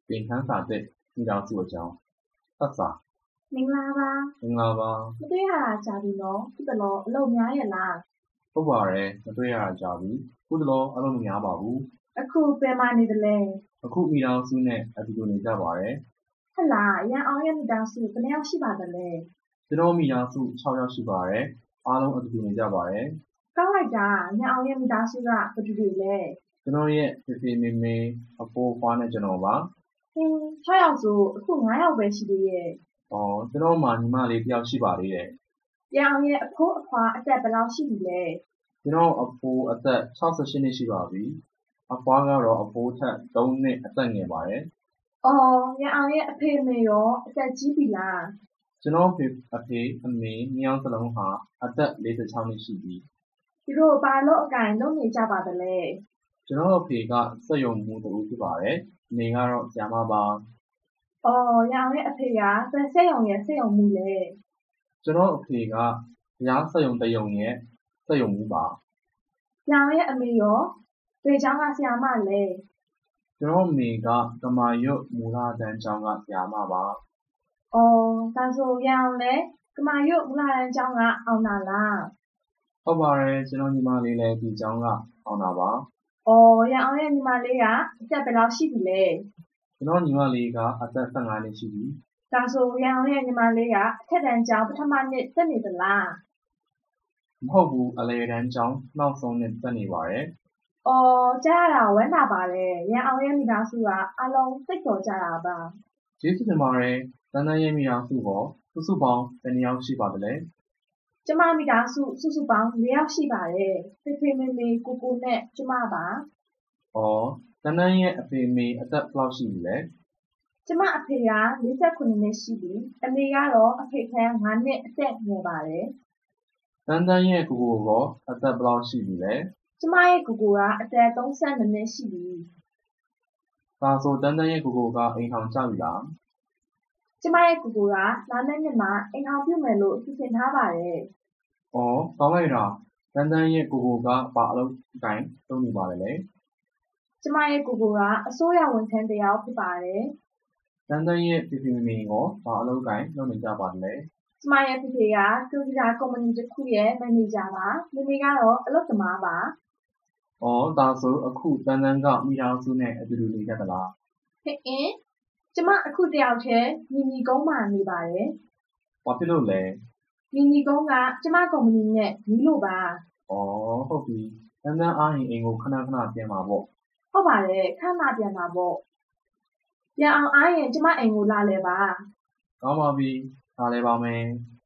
သင်ခန်းစာသစ်မိသားစုအကြောင်းသက်စာမင်္ဂလာပါမင်္ဂလာပါမတွေ့ရတာကြာပြီနော်ခုတလောအလုပ်များရဲ့လားဟုတ်ပါတယ်မတွေ့ရတာကြာပြီခုတလောအလုပ်မများပါဘူးအခုပြန်မနေတယ်လဲအခုမိသားစုနဲ့အတူတူနေကြပါတယ်ဟဲ့လားရန်အောင်ရဲ့မိသားစုဘယ်နှယောက်ရှိပါသလဲကျွန်တော်မိသားစု6ယောက်ရှိပါတယ်အားလုံးအတူတူနေကြပါတယ်ကောင်းလိုက်တာရန်အောင်ရဲ့မိသားစုကဘယ်သူတွေလဲကျွန်တော်ရဲ့ဖေဖေမေမေအဖိုးအဖွားနဲ့ကျွန်တော်ပါ 6ယောက်ဆိုအခု9ယောက်ပဲရှိသေးရဲ့ကျွန်တော်မှညီမလေးတစ်ယောက်ရှိပါသေးတယ်ရန်အောင်ရဲ့အဖိုးအဖွားအသက်ဘယ်လောက်ရှိပြီလဲကျွန်တော်အဖိုးအသက်68နှစ်ရှိပါပြီအဖွားကတော့အဖိုးထက်3နှစ်အသက်ငယ်ပါတယ်ရန်အောင်ရဲ့အဖေမေရောအသက်ကြီးပြီလားကျွန်တော်အဖေအမေနှစ်ယောက်စလုံးဟာအသက်46နှစ်ရှိပြီသူတို့ဘာလို့အကင်လုပ်နေကြပါသလဲကျွန်တော်အဖေကစက်ရုံမှူးတူဖြစ်ပါတယ်အမေကတော့ဆရာမပါရန်အောင်ရဲ့အဖေကစက်ရုံရဲ့စက်ရုံမှူးလေကျွန်တော်အဖေကရာစက်ရုံတရုံရဲ့စက်ရုံမှူးပါရန်အောင်ရဲ့အမေရောဘယ်ကျောင်းကဆရာမလဲကျွန်တော်အမေကကမာရွတ်မူလတန်းကျောင်းကဆရာမပါဒါဆိုရန်အောင်လေကမာရွတ်မူလတန်းကျောင်းကအောင်တာလားဟုတ်ပါတယ်ကျွန်တော်ညီမလေးလည်းဒီကျောင်းကအောင်တာပါရန်အောင်ရဲ့ညီမလေးကအသက်ဘယ်လောက်ရှိပြီလဲကျွန်တော်ညီမလေးကအသက်15နှစ်ရှိပြီဒါဆိုရန်အောင်ရဲ့ညီမလေးကအထက်တန်းကျောင်းပထမနှစ်တက်နေသလားမဟုတ်ဘူးအလယ်တန်းကျောင်းနောက်ဆုံးနှစ်တက်နေပါတယ်ကြားရတာဝမ်းသာပါတယ်ရန်အောင်ရဲ့မိသားစုကအလုံးစိတ်တော်ကြတာပါကျေးဇူးတင်ပါတယ်တန်းတန်းရဲ့မိသားစုပေါ်စုပေါင်းဘယ်နှယောက်ရှိပါသလဲကျမမိသားစုစုပေါင်း4ယောက်ရှိပါတယ်ဖေဖေမေမေကိုကိုနဲ့ကျမပါတန်းတန်းရဲ့အဖေမေအသက်ဘယ်လောက်ရှိပြီလဲကျမအဖေက48နှစ်ရှိပြီအမေကတော့အဖေထက်9နှစ်အသက်ငယ်ပါတယ်တန်းတန်းရဲ့ကိုကိုကအသက်ဘယ်လောက်ရှိပြီလဲကျမရဲ့ကိုကိုကအသက်32နှစ်ရှိပြီဒါဆိုတန်းတန်းရဲ့ကိုကိုကအိမ်ထောင်ကြပြီလားကျမရဲ့ကိုကိုကလာမယ့်နှစ်မှာအိမ်ထောင်ပြုမယ်လို့စီစဉ်ထားပါတယ်ကောင်းလိုက်တာတန်းတန်းရဲ့ကိုကိုကဘာအလုပ်ကိုင်လုပ်နေပါလဲကျမရဲ့ကိုကိုကအစိုးရဝန်ထမ်းတစ်ယောက်ဖြစ်ပါတယ်တန်းတန်းရဲ့ဖေဖေမေမေရောဘာအလုပ်ကိုင်လုပ်နေကြပါလဲကျမရဲ့ဖေဖေကကွန်ပျူတာကုမ္ပဏီတစ်ခုရဲ့မန်နေဂျာပါမေမေကတော့အလုပ်သမားပါဒါဆိုအခုတန်းတန်းကမိသားစုနဲ့အတူတူနေကြသလားကျမအခုတယောက်တည်းညီကုန်းမှာနေပါတယ်ဘာဖြစ်လို့လဲညီကုန်းကကျမကုမ္ပဏီနဲ့ညီလို့ပါဟုတ်ပြီတန်းတန်းအားရင်အိမ်ကိုခဏခဏပြန်ပါပေါ့ဟုတ်ပါတယ်ခဏပြန်ပါပေါ့ပြန်အောင်အားရင်ကျမအိမ်ကိုလာလဲပါကောင်းပါပြီလာလဲပါမယ်